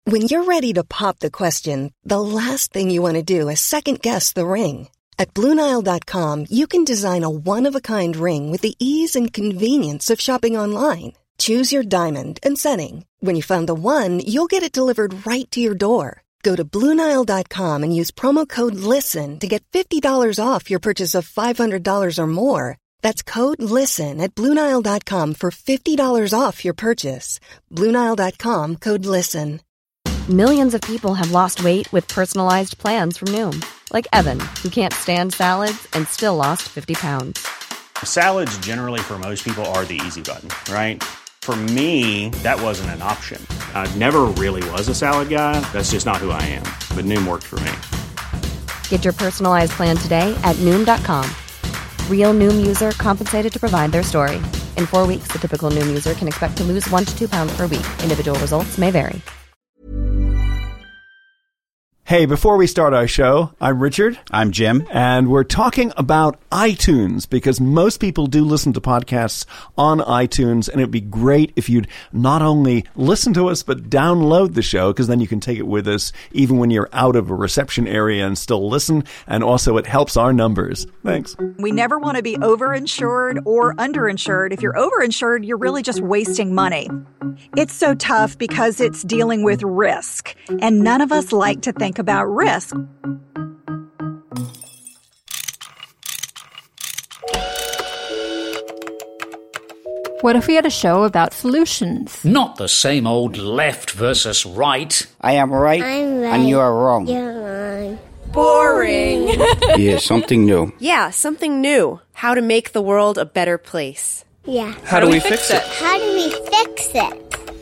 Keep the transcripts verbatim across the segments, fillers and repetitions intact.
When you're ready to pop the question, the last thing you want to do is second-guess the ring. At Blue Nile dot com, you can design a one-of-a-kind ring with the ease and convenience of shopping online. Choose your diamond and setting. When you find the one, you'll get it delivered right to your door. Go to Blue Nile dot com and use promo code LISTEN to get fifty dollars off your purchase of five hundred dollars or more. That's code LISTEN at Blue Nile dot com for fifty dollars off your purchase. Blue Nile dot com, code LISTEN. Millions of people have lost weight with personalized plans from Noom. Like Evan, who can't stand salads and still lost fifty pounds. Salads generally for most people are the easy button, right? For me, that wasn't an option. I never really was a salad guy. That's just not who I am. But Noom worked for me. Get your personalized plan today at Noom dot com. Real Noom user compensated to provide their story. In four weeks, the typical Noom user can expect to lose one to two pounds per week. Individual results may vary. Hey, before we start our show, I'm Richard. I'm Jim. And we're talking about iTunes because most people do listen to podcasts on iTunes, and it'd be great if you'd not only listen to us, but download the show, because then you can take it with us even when you're out of a reception area and still listen. And also, it helps our numbers. Thanks. We never want to be overinsured or underinsured. If you're overinsured, you're really just wasting money. It's so tough because it's dealing with risk, and none of us like to think about risk. What if we had a show about solutions? Not the same old left versus right. I am right, I'm right. and you are wrong. You're wrong. Boring. Yeah, something new. Yeah, something new. How to make the world a better place. Yeah. How, How do, do we fix it? it? How do we fix it?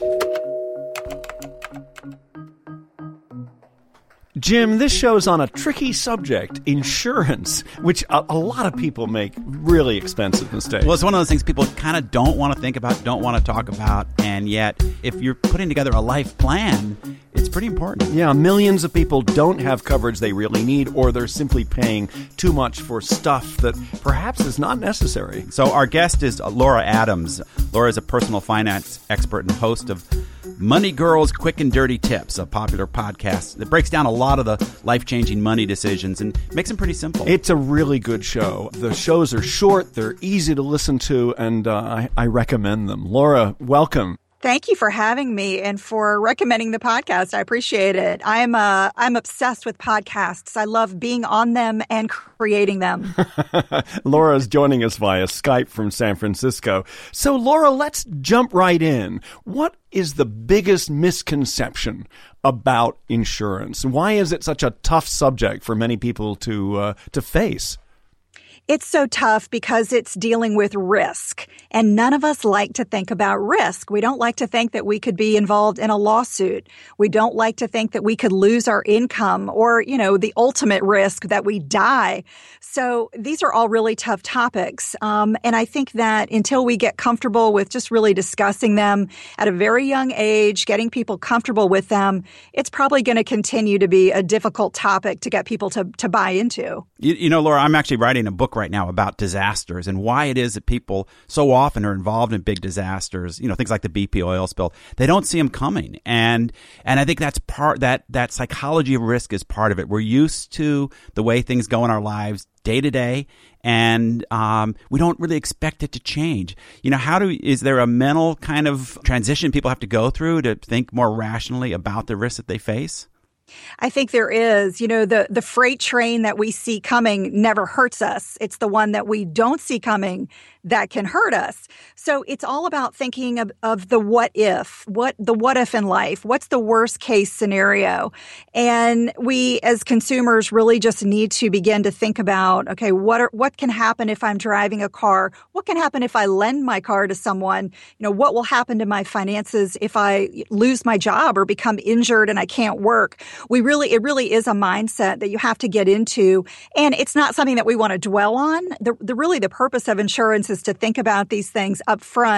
Jim, this show's on a tricky subject, insurance, which a, a lot of people make really expensive mistakes. Well, it's one of those things people kind of don't want to think about, don't want to talk about, and yet if you're putting together a life plan, it's pretty important. Yeah, millions of people don't have coverage they really need, or they're simply paying too much for stuff that perhaps is not necessary. So our guest is Laura Adams. Laura is a personal finance expert and host of Money Girls Quick and Dirty Tips, a popular podcast that breaks down a lot of the life-changing money decisions and makes them pretty simple. It's a really good show. The shows are short, they're easy to listen to, and uh, I, I recommend them. Laura, welcome. Thank you for having me and for recommending the podcast. I appreciate it. I'm uh, I'm obsessed with podcasts. I love being on them and creating them. Laura's joining us via Skype from San Francisco. So, Laura, let's jump right in. What is the biggest misconception about insurance? Why is it such a tough subject for many people to uh, to face? It's so tough because it's dealing with risk, and none of us like to think about risk. We don't like to think that we could be involved in a lawsuit. We don't like to think that we could lose our income or, you know, the ultimate risk that we die. So these are all really tough topics. Um, and I think that until we get comfortable with just really discussing them at a very young age, getting people comfortable with them, it's probably going to continue to be a difficult topic to get people to, to buy into. You, you know, Laura, I'm actually writing a book right now about disasters and why it is that people so often are involved in big disasters, you know, things like the B P oil spill. They don't see them coming. And and I think that's part that that psychology of risk is part of it. We're used to the way things go in our lives day to day, and um, we don't really expect it to change. You know, how do is there a mental kind of transition people have to go through to think more rationally about the risks that they face? I think there is. You know, the, the freight train that we see coming never hurts us. It's the one that we don't see coming that can hurt us. So it's all about thinking of, of the what if, what the what if in life, what's the worst case scenario. And we as consumers really just need to begin to think about, okay, what are, what can happen if I'm driving a car? What can happen if I lend my car to someone? You know, what will happen to my finances if I lose my job or become injured and I can't work? We really, it really is a mindset that you have to get into. And it's not something that we want to dwell on. The, the really the purpose of insurance is to think about these things up front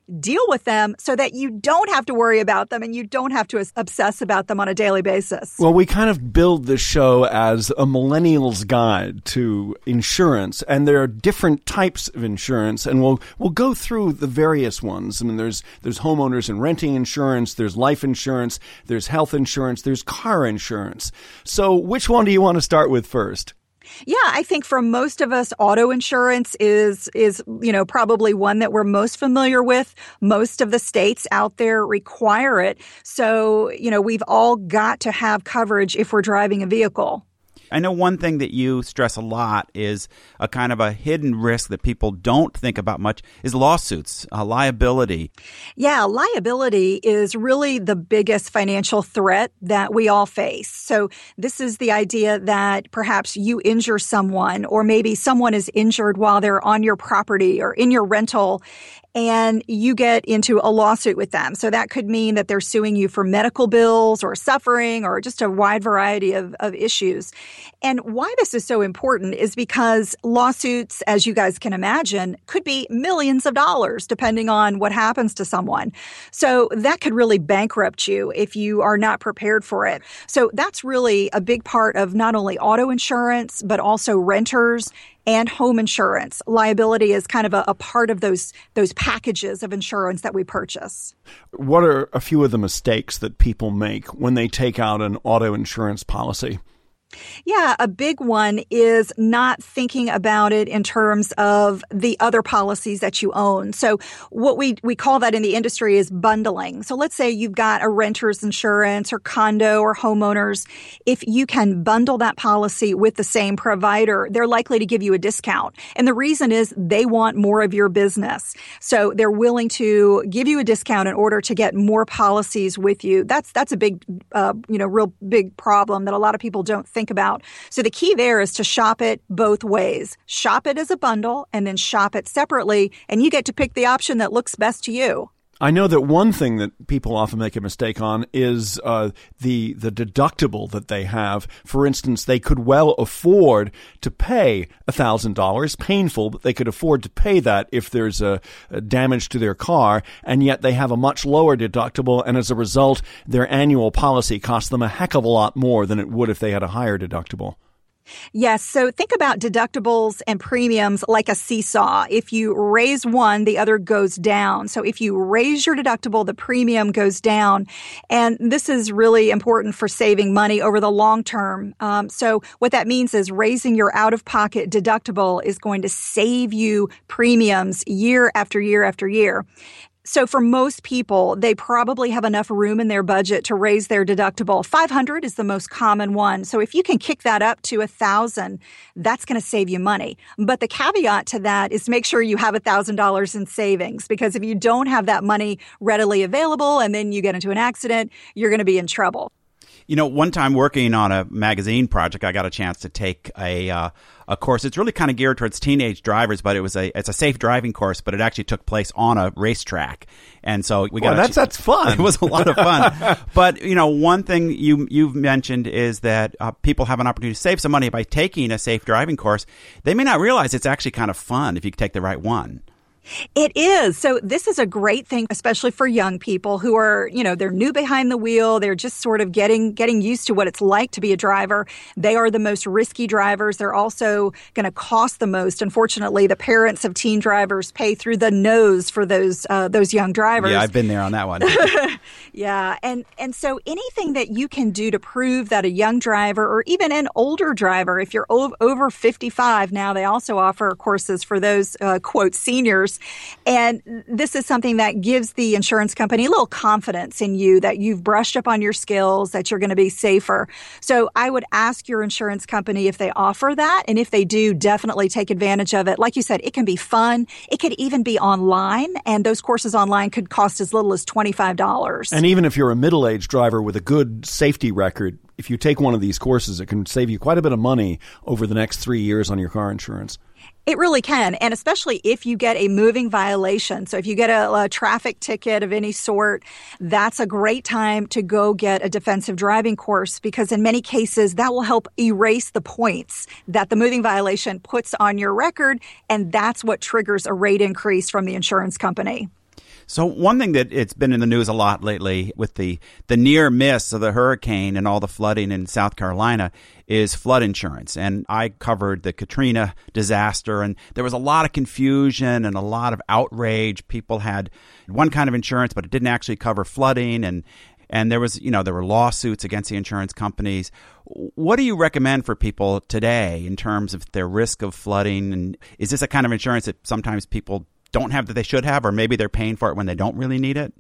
deal with them so that you don't have to worry about them and you don't have to obsess about them on a daily basis. Well, we kind of build this show as a millennial's guide to insurance, and there are different types of insurance, and we'll we'll go through the various ones. I mean, there's there's homeowners and renting insurance, there's life insurance, there's health insurance, there's car insurance. So which one do you want to start with first? Yeah, I think for most of us, auto insurance is, is, you know, probably one that we're most familiar with. Most of the states out there require it. So, you know, we've all got to have coverage if we're driving a vehicle. I know one thing that you stress a lot is a kind of a hidden risk that people don't think about much is lawsuits, uh, liability. Yeah, liability is really the biggest financial threat that we all face. So this is the idea that perhaps you injure someone, or maybe someone is injured while they're on your property or in your rental, and you get into a lawsuit with them. So that could mean that they're suing you for medical bills or suffering or just a wide variety of, of issues. And why this is so important is because lawsuits, as you guys can imagine, could be millions of dollars depending on what happens to someone. So that could really bankrupt you if you are not prepared for it. So that's really a big part of not only auto insurance, but also renters and home insurance. Liability is kind of a, a part of those those packages of insurance that we purchase. What are a few of the mistakes that people make when they take out an auto insurance policy? Yeah, a big one is not thinking about it in terms of the other policies that you own. So what we, we call that in the industry is bundling. So let's say you've got a renter's insurance or condo or homeowners. If you can bundle that policy with the same provider, they're likely to give you a discount. And the reason is they want more of your business. So they're willing to give you a discount in order to get more policies with you. That's, that's a big, uh, you know, real big problem that a lot of people don't think think about. So the key there is to shop it both ways. Shop it as a bundle and then shop it separately, and you get to pick the option that looks best to you. I know that one thing that people often make a mistake on is uh, the the deductible that they have. For instance, they could well afford to pay one thousand dollars, painful, but they could afford to pay that if there's a, a damage to their car, and yet they have a much lower deductible, and as a result, their annual policy costs them a heck of a lot more than it would if they had a higher deductible. Yes. So think about deductibles and premiums like a seesaw. If you raise one, the other goes down. So if you raise your deductible, the premium goes down. And this is really important for saving money over the long term. Um, so what that means is raising your out-of-pocket deductible is going to save you premiums year after year after year. So for most people, they probably have enough room in their budget to raise their deductible. five hundred is the most common one. So if you can kick that up to one thousand, that's going to save you money. But the caveat to that is make sure you have one thousand dollars in savings, because if you don't have that money readily available and then you get into an accident, you're going to be in trouble. You know, one time working on a magazine project, I got a chance to take a uh, a course. It's really kind of geared towards teenage drivers, but it was a it's a safe driving course, but it actually took place on a racetrack. And so we got well, that's that's fun. It was a lot of fun. But you know, one thing you you've mentioned is that uh, people have an opportunity to save some money by taking a safe driving course. They may not realize it's actually kind of fun if you take the right one. It is. So this is a great thing, especially for young people who are, you know, they're new behind the wheel. They're just sort of getting getting used to what it's like to be a driver. They are the most risky drivers. They're also going to cost the most. Unfortunately, the parents of teen drivers pay through the nose for those uh, those young drivers. Yeah, I've been there on that one. Yeah. And, and so anything that you can do to prove that a young driver or even an older driver, if you're over fifty-five now, they also offer courses for those, uh, quote, seniors. And this is something that gives the insurance company a little confidence in you that you've brushed up on your skills, that you're going to be safer. So I would ask your insurance company if they offer that. And if they do, definitely take advantage of it. Like you said, it can be fun. It could even be online. And those courses online could cost as little as twenty-five dollars. And even if you're a middle-aged driver with a good safety record, if you take one of these courses, it can save you quite a bit of money over the next three years on your car insurance. It really can, and especially if you get a moving violation. So if you get a, a traffic ticket of any sort, that's a great time to go get a defensive driving course, because in many cases that will help erase the points that the moving violation puts on your record, and that's what triggers a rate increase from the insurance company. So one thing that it's been in the news a lot lately with the, the near miss of the hurricane and all the flooding in South Carolina is flood insurance. And I covered the Katrina disaster, and there was a lot of confusion and a lot of outrage. People had one kind of insurance, but it didn't actually cover flooding, and and there was, you know, there were lawsuits against the insurance companies. What do you recommend for people today in terms of their risk of flooding? And is this a kind of insurance that sometimes people don't have that they should have, or maybe they're paying for it when they don't really need it?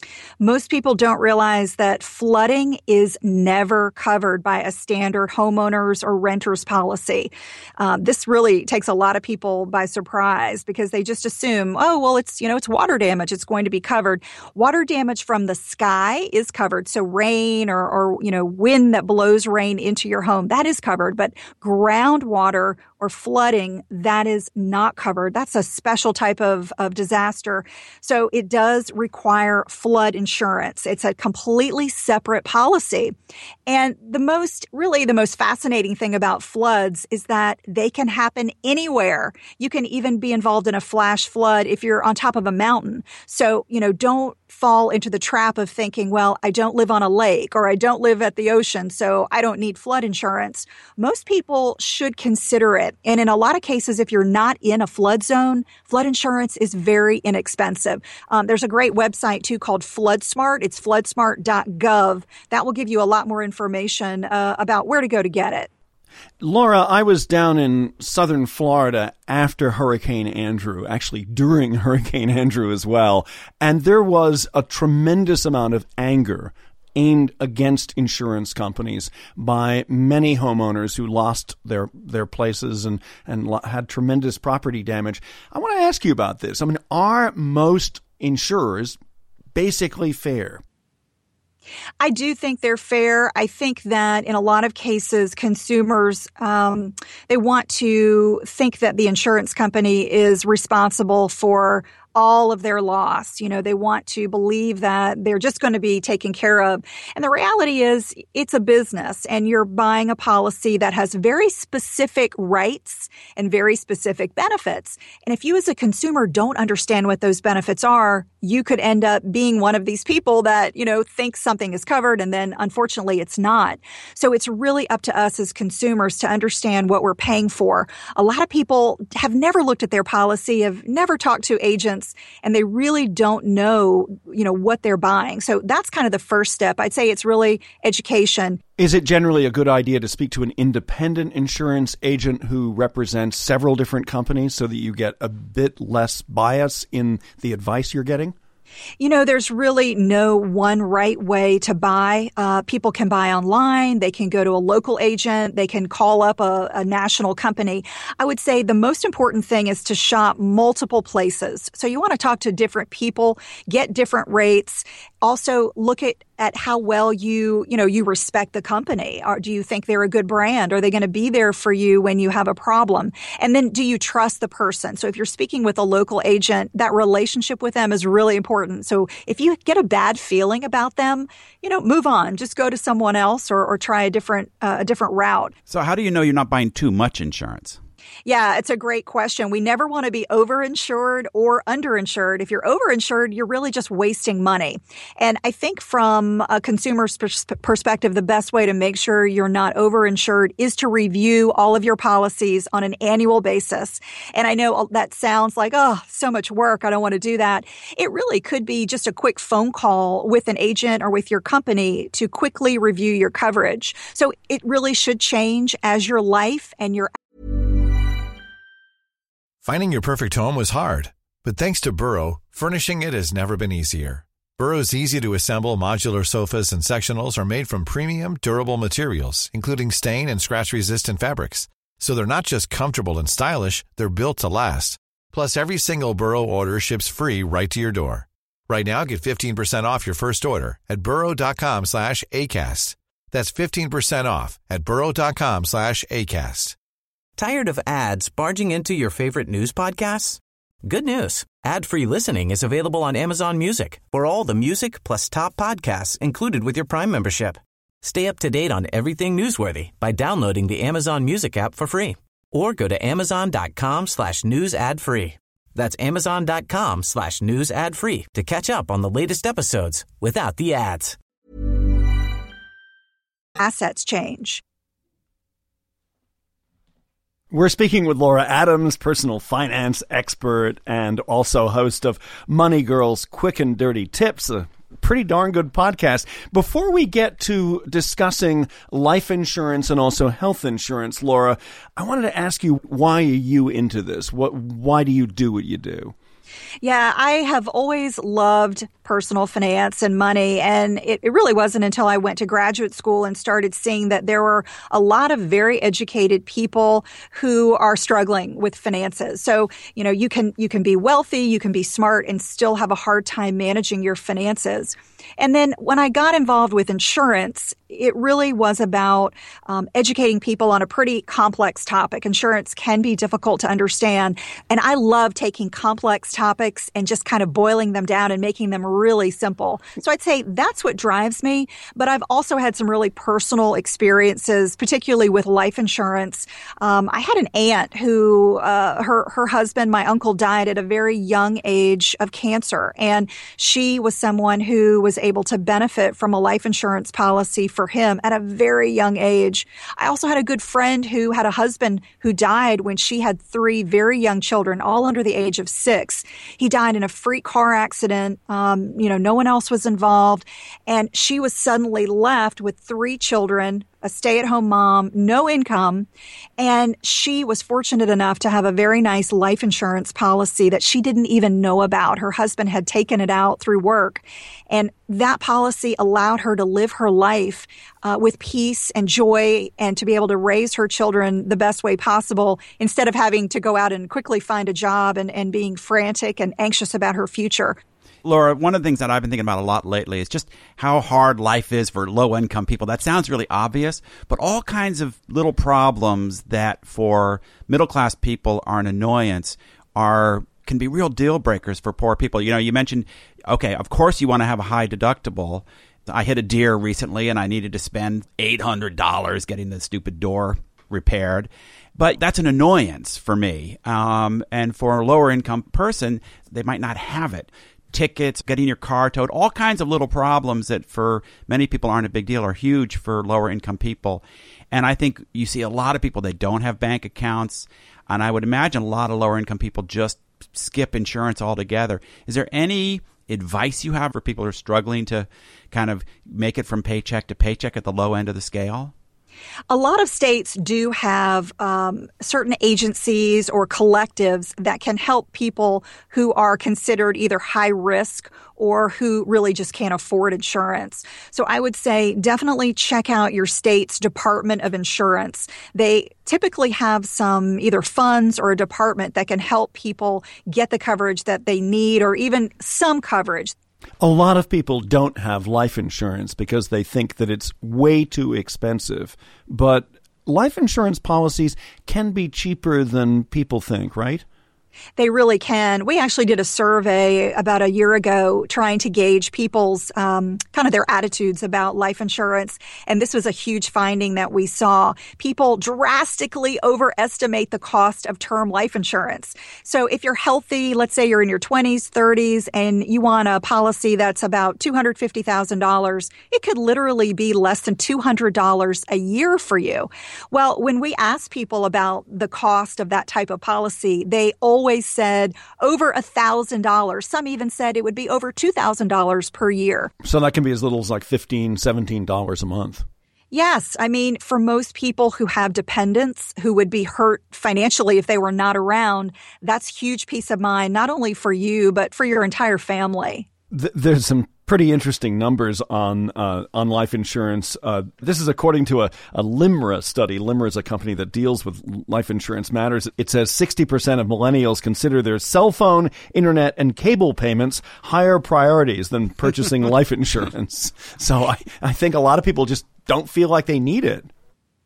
Most people don't realize that flooding is never covered by a standard homeowners or renters policy. Um, this really takes a lot of people by surprise because they just assume, oh, well, it's, you know, it's water damage. It's going to be covered. Water damage from the sky is covered. So rain or, or, you know, wind that blows rain into your home, that is covered. But groundwater or flooding, that is not covered. That's a special type of, of disaster. So it does require flood insurance. It's a completely separate policy. And the most, really the most fascinating thing about floods is that they can happen anywhere. You can even be involved in a flash flood if you're on top of a mountain. So, you know, don't fall into the trap of thinking, well, I don't live on a lake or I don't live at the ocean, so I don't need flood insurance. Most people should consider it. And in a lot of cases, if you're not in a flood zone, flood insurance is very inexpensive. Um, there's a great website, too, called FloodSmart. It's flood smart dot gov. That will give you a lot more information uh, about where to go to get it. Laura, I was down in southern Florida after Hurricane Andrew, actually during Hurricane Andrew as well, and there was a tremendous amount of anger aimed against insurance companies by many homeowners who lost their their places and, and had tremendous property damage. I want to ask you about this. I mean, are most insurers basically fair? I do think they're fair. I think that in a lot of cases, consumers, um, they want to think that the insurance company is responsible for all of their loss. You know, they want to believe that they're just going to be taken care of. And the reality is it's a business and you're buying a policy that has very specific rights and very specific benefits. And if you as a consumer don't understand what those benefits are, you could end up being one of these people that, you know, thinks something is covered and then unfortunately it's not. So it's really up to us as consumers to understand what we're paying for. A lot of people have never looked at their policy, have never talked to agents, and they really don't know, you know, what they're buying. So that's kind of the first step. I'd say it's really education. Is it generally a good idea to speak to an independent insurance agent who represents several different companies so that you get a bit less bias in the advice you're getting? You know, there's really no one right way to buy. Uh, people can buy online. They can go to a local agent. They can call up a, a national company. I would say the most important thing is to shop multiple places. So you want to talk to different people, get different rates. Also, look at at how well you, you know, you respect the company. Or do you think they're a good brand? Are they going to be there for you when you have a problem? And then do you trust the person? So if you're speaking with a local agent, that relationship with them is really important. So if you get a bad feeling about them, you know, move on. Just go to someone else or, or try a different uh, a different route. So how do you know you're not buying too much insurance? Yeah, it's a great question. We never want to be overinsured or underinsured. If you're overinsured, you're really just wasting money. And I think from a consumer's pers- perspective, the best way to make sure you're not overinsured is to review all of your policies on an annual basis. And I know that sounds like, oh, so much work. I don't want to do that. It really could be just a quick phone call with an agent or with your company to quickly review your coverage. So it really should change as your life and your Finding your perfect home was hard, but thanks to Burrow, furnishing it has never been easier. Burrow's easy-to-assemble modular sofas and sectionals are made from premium, durable materials, including stain and scratch-resistant fabrics. So they're not just comfortable and stylish, they're built to last. Plus, every single Burrow order ships free right to your door. Right now, get fifteen percent off your first order at burrow.com slash ACAST. That's fifteen percent off at burrow.com slash ACAST. Tired of ads barging into your favorite news podcasts? Good news. Ad-free listening is available on Amazon Music for all the music plus top podcasts included with your Prime membership. Stay up to date on everything newsworthy by downloading the Amazon Music app for free or go to amazon.com slash news ad free. That's amazon.com slash news ad free to catch up on the latest episodes without the ads. Assets change. We're speaking with Laura Adams, personal finance expert and also host of Money Girls Quick and Dirty Tips, a pretty darn good podcast. Before we get to discussing life insurance and also health insurance, Laura, I wanted to ask you, why are you into this? What? Why do you do what you do? Yeah, I have always loved personal finance and money. And it, it really wasn't until I went to graduate school and started seeing that there were a lot of very educated people who are struggling with finances. So, you know, you can you can be wealthy, you can be smart and still have a hard time managing your finances. And then when I got involved with insurance, it really was about um, educating people on a pretty complex topic. Insurance can be difficult to understand. And I love taking complex topics and just kind of boiling them down and making them really simple. So I'd say that's what drives me. But I've also had some really personal experiences, particularly with life insurance. Um, I had an aunt who, uh, her, her husband, my uncle, died at a very young age of cancer. And she was someone who was able to benefit from a life insurance policy for him at a very young age. I also had a good friend who had a husband who died when she had three very young children, all under the age of six. He died in a freak car accident. Um, you know, no one else was involved. And she was suddenly left with three children, a stay-at-home mom, no income, and she was fortunate enough to have a very nice life insurance policy that she didn't even know about. Her husband had taken it out through work, and that policy allowed her to live her life uh, with peace and joy and to be able to raise her children the best way possible instead of having to go out and quickly find a job and, and being frantic and anxious about her future. Laura, one of the things that I've been thinking about a lot lately is just how hard life is for low-income people. That sounds really obvious, but all kinds of little problems that for middle-class people are an annoyance are can be real deal breakers for poor people. You know, you mentioned, okay, of course you want to have a high deductible. I hit a deer recently and I needed to spend eight hundred dollars getting the stupid door repaired. But that's an annoyance for me. Um, and for a lower-income person, they might not have it. Tickets, getting your car towed, all kinds of little problems that for many people aren't a big deal are huge for lower income people. And I think you see a lot of people that don't have bank accounts. And I would imagine a lot of lower income people just skip insurance altogether. Is there any advice you have for people who are struggling to kind of make it from paycheck to paycheck at the low end of the scale? A lot of states do have um, certain agencies or collectives that can help people who are considered either high risk or who really just can't afford insurance. So I would say definitely check out your state's Department of Insurance. They typically have some either funds or a department that can help people get the coverage that they need or even some coverage. A lot of people don't have life insurance because they think that it's way too expensive. But life insurance policies can be cheaper than people think, right? They really can. We actually did a survey about a year ago trying to gauge people's um, kind of their attitudes about life insurance. And this was a huge finding that we saw. People drastically overestimate the cost of term life insurance. So if you're healthy, let's say you're in your twenties, thirties, and you want a policy that's about two hundred fifty thousand dollars, it could literally be less than two hundred dollars a year for you. Well, when we ask people about the cost of that type of policy, they always always said over one thousand dollars. Some even said it would be over two thousand dollars per year. So that can be as little as like fifteen dollars, seventeen dollars a month. Yes. I mean, for most people who have dependents who would be hurt financially if they were not around, that's huge peace of mind, not only for you, but for your entire family. Th- there's some pretty interesting numbers on uh, on life insurance. Uh, this is according to a, a LIMRA study. LIMRA is a company that deals with life insurance matters. It says sixty percent of millennials consider their cell phone, internet, and cable payments higher priorities than purchasing life insurance. So I, I think a lot of people just don't feel like they need it.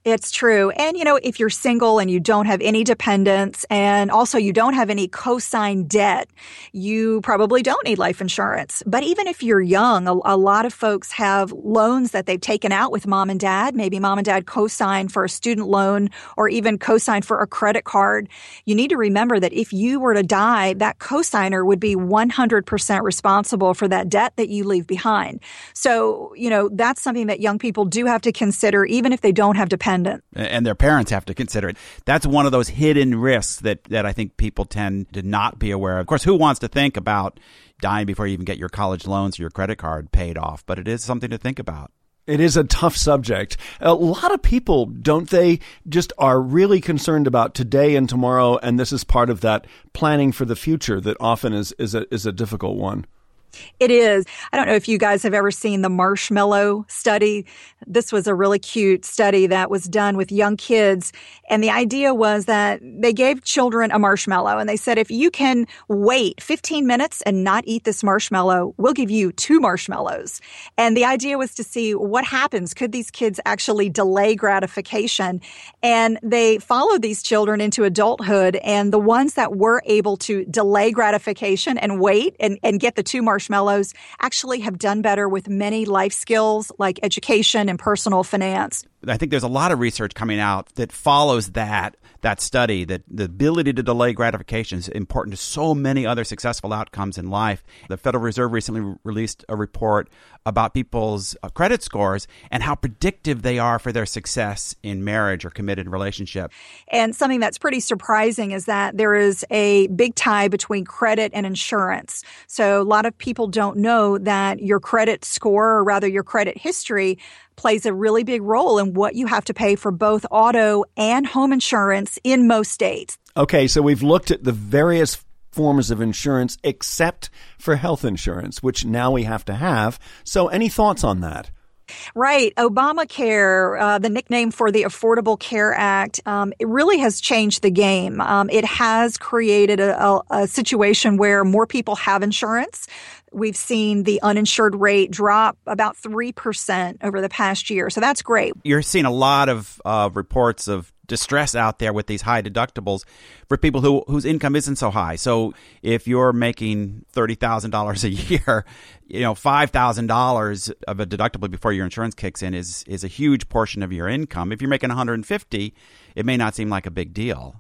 It's true. And, you know, if you're single and you don't have any dependents and also you don't have any co-signed debt, you probably don't need life insurance. But even if you're young, a, a lot of folks have loans that they've taken out with mom and dad. Maybe mom and dad co-signed for a student loan or even co-signed for a credit card. You need to remember that if you were to die, that co-signer would be one hundred percent responsible for that debt that you leave behind. So, you know, that's something that young people do have to consider, even if they don't have dependents. And their parents have to consider it. That's one of those hidden risks that, that I think people tend to not be aware of. Of course, who wants to think about dying before you even get your college loans or your credit card paid off? But it is something to think about. It is a tough subject. A lot of people, don't they, just are really concerned about today and tomorrow, and this is part of that planning for the future that often is, is a, is a difficult one. It is. I don't know if you guys have ever seen the marshmallow study. This was a really cute study that was done with young kids. And the idea was that they gave children a marshmallow and they said, if you can wait fifteen minutes and not eat this marshmallow, we'll give you two marshmallows. And the idea was to see what happens. Could these kids actually delay gratification? And they followed these children into adulthood. And the ones that were able to delay gratification and wait and, and get the two marshmallows marshmallows actually have done better with many life skills like education and personal finance. I think there's a lot of research coming out that follows that that study, that the ability to delay gratification is important to so many other successful outcomes in life. The Federal Reserve recently re- released a report about people's uh, credit scores and how predictive they are for their success in marriage or committed relationship. And something that's pretty surprising is that there is a big tie between credit and insurance. So a lot of people don't know that your credit score, or rather your credit history, plays a really big role in what you have to pay for both auto and home insurance in most states. Okay, so we've looked at the various forms of insurance except for health insurance, which now we have to have. So any thoughts on that? Right. Obamacare, uh, the nickname for the Affordable Care Act, um, it really has changed the game. Um, it has created a, a, a situation where more people have insurance. We've seen the uninsured rate drop about three percent over the past year. So that's great. You're seeing a lot of uh, reports of distress out there with these high deductibles for people who whose income isn't so high. So if you're making thirty thousand dollars a year, you know, five thousand dollars of a deductible before your insurance kicks in is is a huge portion of your income. If you're making one hundred fifty, it may not seem like a big deal.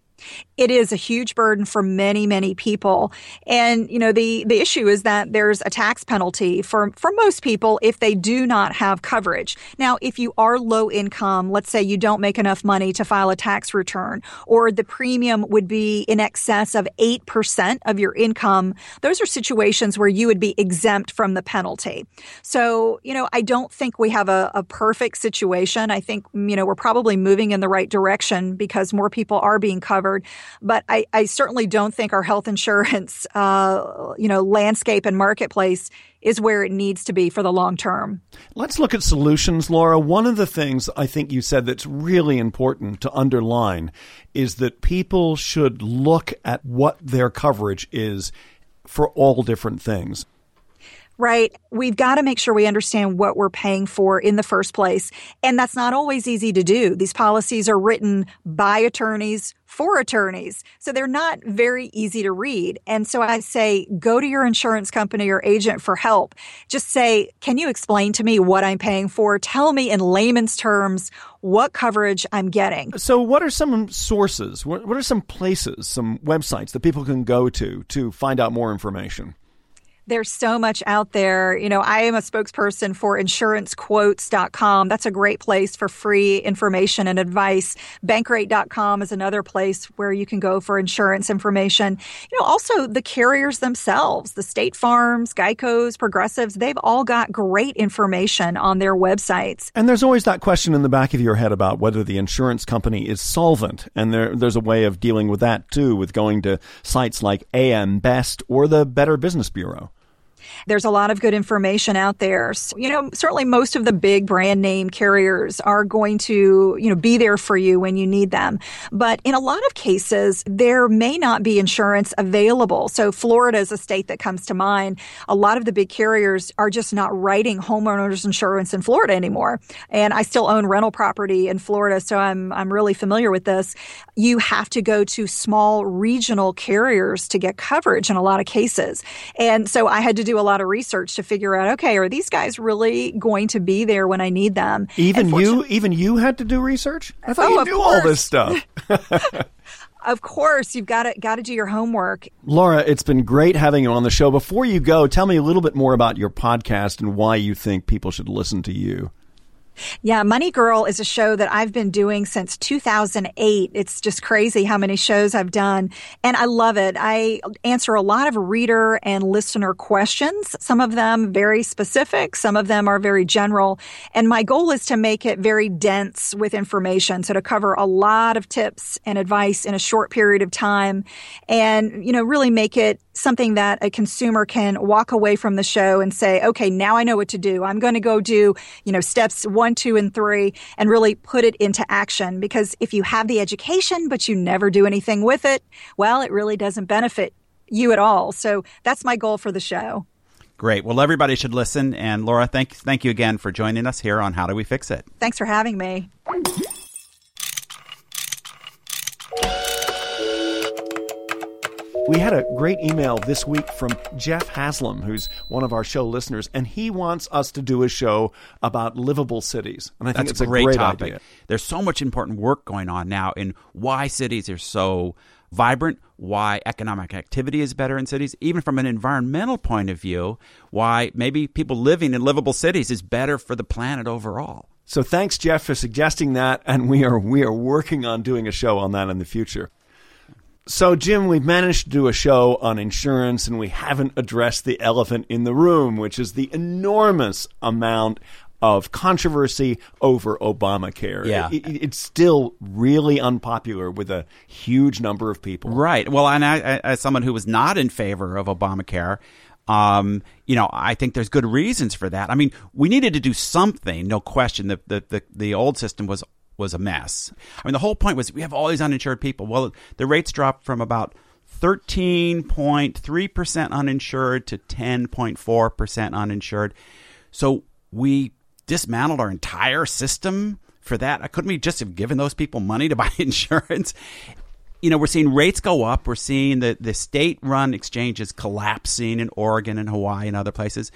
It is a huge burden for many, many people. And, you know, the, the issue is that there's a tax penalty for, for most people if they do not have coverage. Now, if you are low income, let's say you don't make enough money to file a tax return, or the premium would be in excess of eight percent of your income, those are situations where you would be exempt from the penalty. So, you know, I don't think we have a, a perfect situation. I think, you know, we're probably moving in the right direction because more people are being covered. But I, I certainly don't think our health insurance, uh, you know, landscape and marketplace is where it needs to be for the long term. Let's look at solutions, Laura. One of the things I think you said that's really important to underline is that people should look at what their coverage is for all different things. Right. We've got to make sure we understand what we're paying for in the first place. And that's not always easy to do. These policies are written by attorneys for attorneys. So they're not very easy to read. And so I say, go to your insurance company or agent for help. Just say, can you explain to me what I'm paying for? Tell me in layman's terms what coverage I'm getting. So what are some sources? What are some places, some websites that people can go to to find out more information? There's so much out there. You know, I am a spokesperson for insurance quotes dot com. That's a great place for free information and advice. bankrate dot com is another place where you can go for insurance information. You know, also the carriers themselves, the State Farms, Geico's, Progressives, they've all got great information on their websites. And there's always that question in the back of your head about whether the insurance company is solvent. And there, there's a way of dealing with that, too, with going to sites like A M Best or the Better Business Bureau. There's a lot of good information out there. So, you know, certainly most of the big brand name carriers are going to, you know, be there for you when you need them. But in a lot of cases, there may not be insurance available. So Florida is a state that comes to mind. A lot of the big carriers are just not writing homeowners insurance in Florida anymore. And I still own rental property in Florida, so I'm I'm really familiar with this. You have to go to small regional carriers to get coverage in a lot of cases. And so I had to do a lot of research to figure out, okay, are these guys really going to be there when I need them? Even you, even you had to do research? I thought oh, you knew all this stuff. Of course, you've got to got to do your homework. Laura, it's been great having you on the show. Before you go, tell me a little bit more about your podcast and why you think people should listen to you. Yeah, Money Girl is a show that I've been doing since two thousand eight. It's just crazy how many shows I've done, and I love it. I answer a lot of reader and listener questions, some of them very specific, some of them are very general, and my goal is to make it very dense with information, so to cover a lot of tips and advice in a short period of time, and, you know, really make it something that a consumer can walk away from the show and say, okay, now I know what to do. I'm going to go do, you know, steps one, two, and three, and really put it into action. Because if you have the education, but you never do anything with it, well, it really doesn't benefit you at all. So that's my goal for the show. Great. Well, everybody should listen. And Laura, thank, thank you again for joining us here on How Do We Fix It? Thanks for having me. We had a great email this week from Jeff Haslam, who's one of our show listeners, and he wants us to do a show about livable cities. And I think That's it's a great, great topic. idea. There's so much important work going on now in why cities are so vibrant, why economic activity is better in cities, even from an environmental point of view, why maybe people living in livable cities is better for the planet overall. So thanks, Jeff, for suggesting that, and we are we are working on doing a show on that in the future. So, Jim, we've managed to do a show on insurance, and we haven't addressed the elephant in the room, which is the enormous amount of controversy over Obamacare. Yeah. It, it, it's still really unpopular with a huge number of people. Right. Well, and I, I, as someone who was not in favor of Obamacare, um, you know, I think there's good reasons for that. I mean, we needed to do something, no question. The the the, the old system was was a mess. I mean, the whole point was we have all these uninsured people. Well, the rates dropped from about thirteen point three percent uninsured to ten point four percent uninsured. So we dismantled our entire system for that. Couldn't we just have given those people money to buy insurance? You know, we're seeing rates go up. We're seeing the, the state-run exchanges collapsing in Oregon and Hawaii and other places.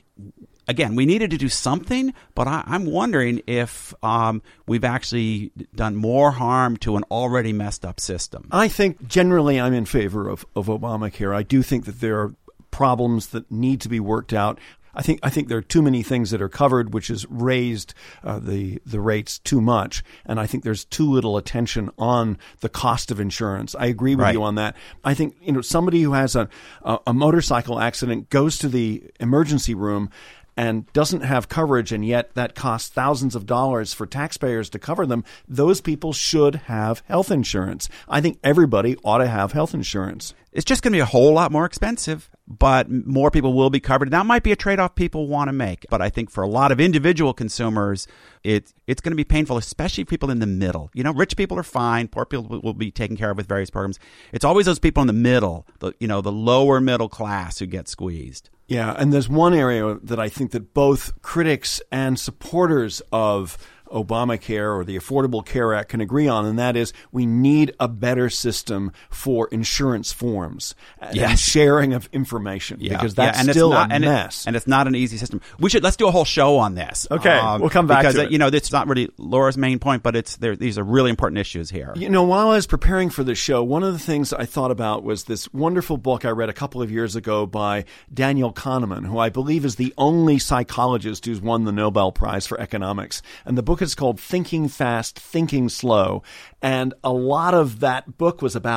Again, we needed to do something, but I, I'm wondering if um, we've actually done more harm to an already messed up system. I think generally I'm in favor of, of Obamacare. I do think that there are problems that need to be worked out. I think I think there are too many things that are covered, which has raised uh, the the rates too much, and I think there's too little attention on the cost of insurance. I agree with right. you on that. I think you know somebody who has a, a a motorcycle accident goes to the emergency room and doesn't have coverage, and yet that costs thousands of dollars for taxpayers to cover them. Those people should have health insurance. I think everybody ought to have health insurance. It's just going to be a whole lot more expensive, but more people will be covered. That might be a trade-off people want to make. But I think for a lot of individual consumers, it, it's going to be painful, especially people in the middle. You know, rich people are fine. Poor people will be taken care of with various programs. It's always those people in the middle, the, you know, the lower middle class who get squeezed. Yeah, and there's one area that I think that both critics and supporters of Obamacare or the Affordable Care Act can agree on, and that is we need a better system for insurance forms yes. and sharing of information yeah. because that's yeah, and still it's not, a and mess. It, and it's not an easy system. We should let's do a whole show on this. Okay, um, we'll come back because, to it. You know, it's not really Laura's main point, but it's there. These are really important issues here. You know, while I was preparing for this show, one of the things I thought about was this wonderful book I read a couple of years ago by Daniel Kahneman, who I believe is the only psychologist who's won the Nobel Prize for economics. And the book is called Thinking Fast, Thinking Slow. And a lot of that book was about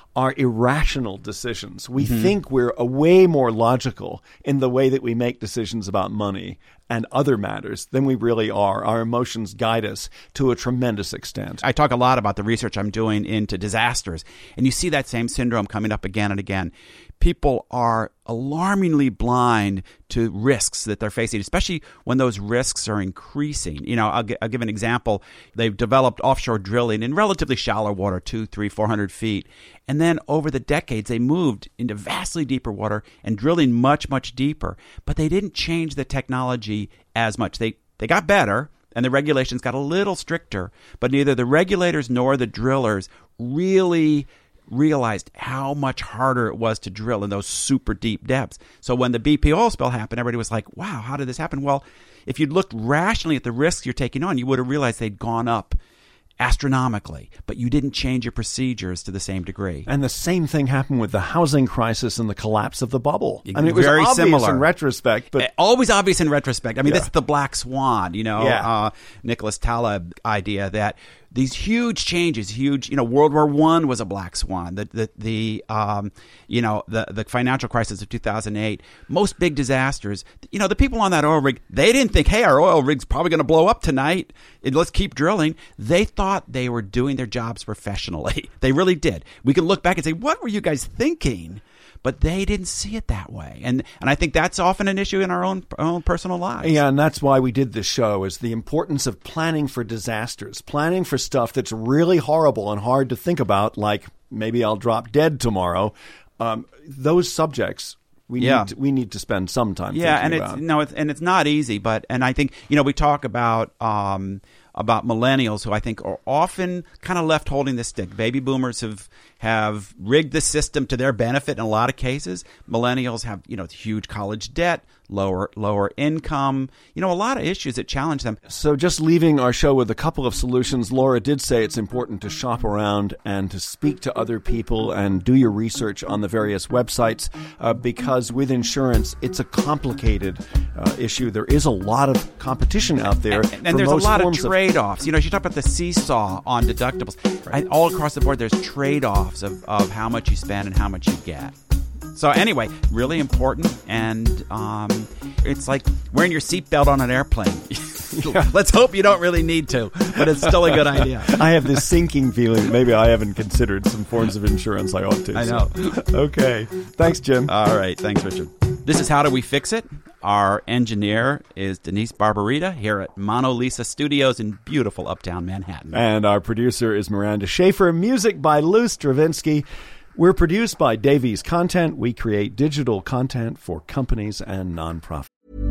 are irrational decisions. We Mm-hmm. think we're a way more logical in the way that we make decisions about money and other matters than we really are. Our emotions guide us to a tremendous extent. I talk a lot about the research I'm doing into disasters, and you see that same syndrome coming up again and again. People are alarmingly blind to risks that they're facing, especially when those risks are increasing. You know, I'll, g- I'll give an example. They've developed offshore drilling in relatively shallow water, two, three, four hundred feet. And then over the decades, they moved into vastly deeper water and drilling much, much deeper. But they didn't change the technology as much. They they got better, and the regulations got a little stricter. But neither the regulators nor the drillers really realized how much harder it was to drill in those super deep depths. So when the B P oil spill happened, everybody was like, wow, how did this happen? Well, if you'd looked rationally at the risks you're taking on, you would have realized they'd gone up astronomically, but you didn't change your procedures to the same degree. And the same thing happened with the housing crisis and the collapse of the bubble. I mean, it was Very obvious similar. in retrospect, but always obvious in retrospect. I mean, Yeah. this is the black swan, you know, Yeah. uh, Nicholas Taleb idea that these huge changes, huge, you know, World War One was a black swan. The the the um, you know, the the financial crisis of two thousand eight, most big disasters. You know, the people on that oil rig, they didn't think, hey, our oil rig's probably going to blow up tonight. And let's keep drilling. They thought they were doing their jobs professionally. They really did. We can look back and say, what were you guys thinking? But they didn't see it that way. And and I think that's often an issue in our own, our own personal lives. Yeah, and that's why we did this show, is the importance of planning for disasters, planning for stuff that's really horrible and hard to think about, like maybe I'll drop dead tomorrow. Um, those subjects we Yeah. need to, we need to spend some time Yeah, and thinking it's about. no, it's, and it's not easy. But and I think, you know, we talk about um, about millennials who I think are often kind of left holding the stick. Baby boomers have have rigged the system to their benefit in a lot of cases. Millennials have, you know, huge college debt, lower lower income, you know, a lot of issues that challenge them. So just leaving our show with a couple of solutions, Laura did say it's important to shop around and to speak to other people and do your research on the various websites uh, because with insurance, it's a complicated uh, issue. There is a lot of competition out there. And, and for there's a most lot of forms trade-offs. You know, you talk about the seesaw on deductibles. Right? All across the board, there's trade-offs of, of how much you spend and how much you get. So anyway, really important, and um, it's like wearing your seatbelt on an airplane. Yeah. Let's hope you don't really need to, but it's still a good idea. I have this sinking feeling that maybe I haven't considered some forms of insurance I ought to. I know. So. Okay. Thanks, Jim. All right. Thanks, Richard. This is How Do We Fix It? Our engineer is Denise Barbarita here at Mono Lisa Studios in beautiful uptown Manhattan. And our producer is Miranda Schaefer. Music by Lou Stravinsky. We're produced by Davies Content. We create digital content for companies and nonprofits.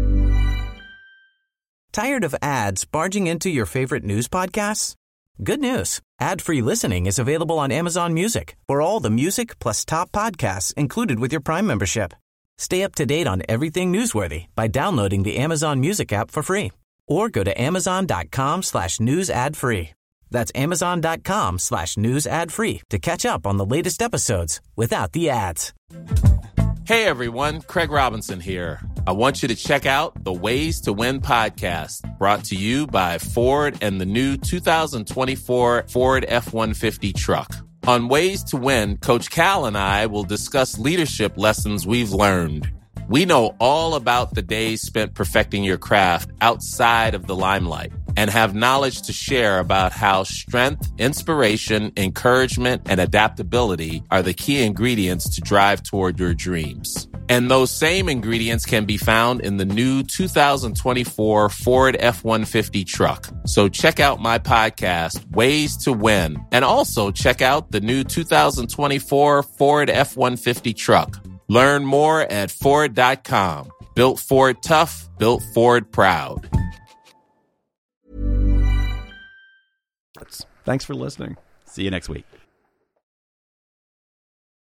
Tired of ads barging into your favorite news podcasts? Good news. Ad-free listening is available on Amazon Music for all the music plus top podcasts included with your Prime membership. Stay up to date on everything newsworthy by downloading the Amazon Music app for free or go to amazon.com slash news ad free. That's amazon.com slash news ad free to catch up on the latest episodes without the ads. Hey everyone, Craig Robinson here. I want you to check out the Ways to Win podcast, brought to you by Ford and the new two thousand twenty-four Ford F one fifty truck. On Ways to Win, Coach Cal and I will discuss leadership lessons we've learned. We know all about the days spent perfecting your craft outside of the limelight and have knowledge to share about how strength, inspiration, encouragement, and adaptability are the key ingredients to drive toward your dreams. And those same ingredients can be found in the new two thousand twenty-four Ford F one fifty truck. So check out my podcast, Ways to Win, and also check out the new two thousand twenty-four Ford F one fifty truck. Learn more at Ford dot com. Built Ford tough, built Ford proud. Thanks for listening. See you next week.